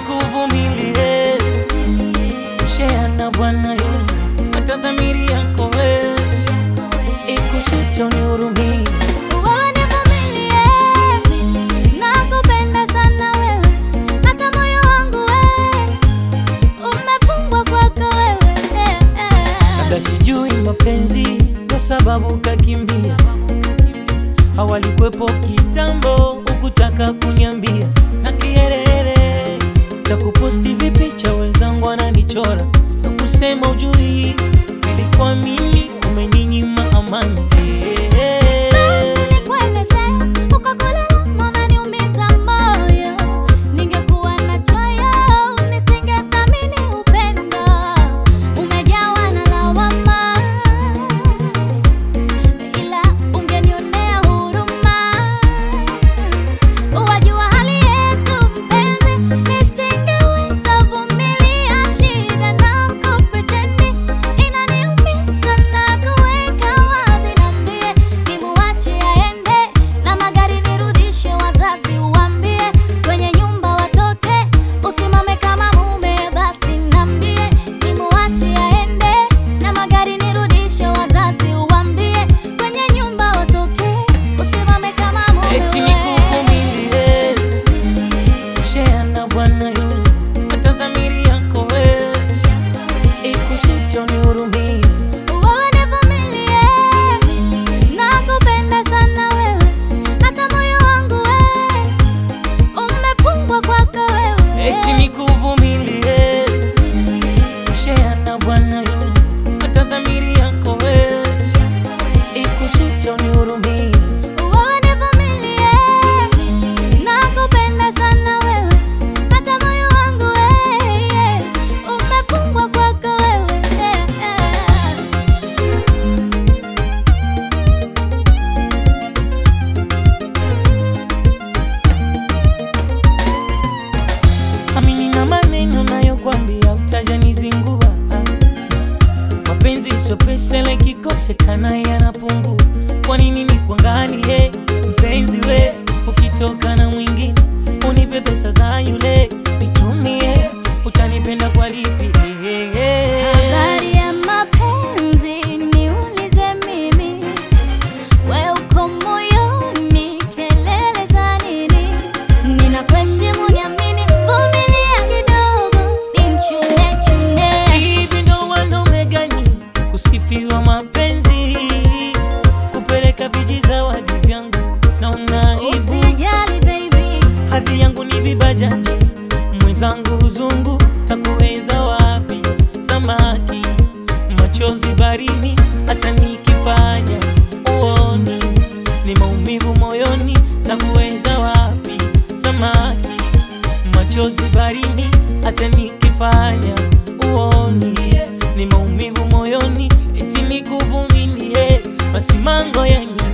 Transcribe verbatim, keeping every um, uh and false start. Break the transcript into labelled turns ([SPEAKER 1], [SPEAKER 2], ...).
[SPEAKER 1] nikuvumilie, share na Bwana yu hata dhamiri yako wewe ikusute unihurumie. Sijui mapenzi kwa sababu kakimbia, hawalikwepo kitambo ukutaka kunyambia. Na kielele cha kuposti vipicha wenzangu wananichora na kusema ujui nilikuwa mimi umeninyima amani. Bwana yu hata dhamiri yako wewe ikusute unihurumie.
[SPEAKER 2] Wewe nivumilie, nakupenda sana wewe, hata moyo wangu wewe umefungwa kwako wewe.
[SPEAKER 1] Eti nikuvumilie, share na Bwana yu hata dhamiri yako wewe ikusute unihurumie. Amini na maneno nayokuambia utajanizingua. Mapenzi sio pesa ile kikosekana yanapungua. Kwa nini nikuangalie mpenzi we, ukitoka na mwingine unipe pesa za yule nitumie, utanipenda kwa lipi?
[SPEAKER 2] Habari ya mapenzi niulize mimi, we uko moyoni kelele za nini? Ninakuheshimu niamini, vumilia kidogo nimchune chune.
[SPEAKER 1] Hivi ndo wanaume gani kusifiwa mapenzi, kupeleka vijizawadi vyangu na unaibu.
[SPEAKER 2] Usijali baby,
[SPEAKER 1] hadhi yangu ni vibajaji, mwenzangu uzungu takuweza wapi? Samaki machozi barini hata nikifanya uoni, ni maumivu moyoni takuweza wapi? Samaki machozi barini hata nikifanya uoni, ni maumivu moyoni. Eti nikuvumilie, basi mango ya